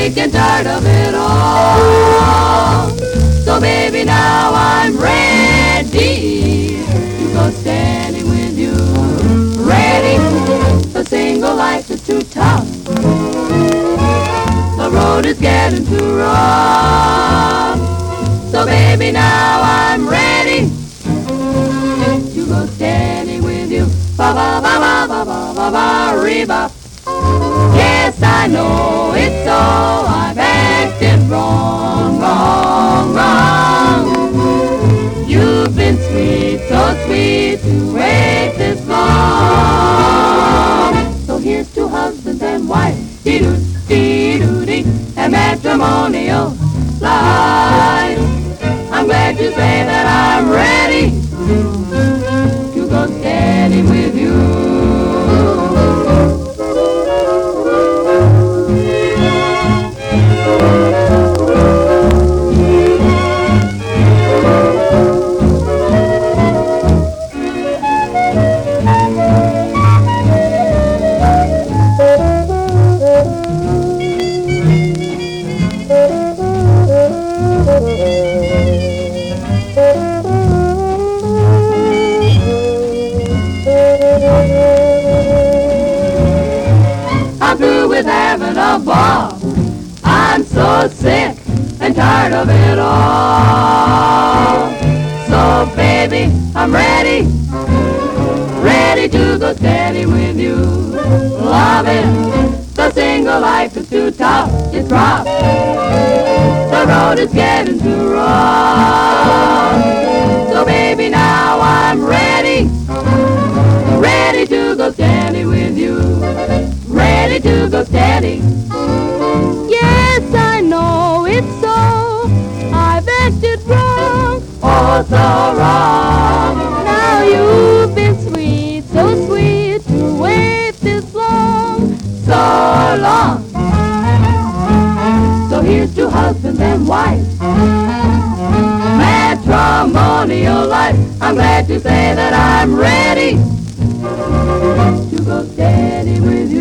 sick and tired of it all. So baby, now I'm ready to go steady with you. Ready, a single life is too tough. The road is getting too rough. So baby, now I'm ready to go steady with you. Ba ba ba ba ba ba ba ba reba. Yes, I know it's so. I've acted wrong, wrong, wrong. You've been sweet, so sweet to wait this long. So here's to husbands and wives, dee-doo-dee, and matrimonial life. I'm glad to say that I'm ready to go steady with you. I'm through with having a ball. I'm so sick and tired of it all. So baby, I'm ready, ready to go steady with you. Loving the single life is too tough, it's rough. The road is getting too rough. So baby, now I'm ready, ready to go steady with you. Ready to go steady. Yes, I know it's so. I've acted wrong, Oh, so wrong. now you've been sweet, so sweet to wait this long. So long. So here's to husbands and wives, matrimonial life. I'm glad to say that I'm ready to go steady with you.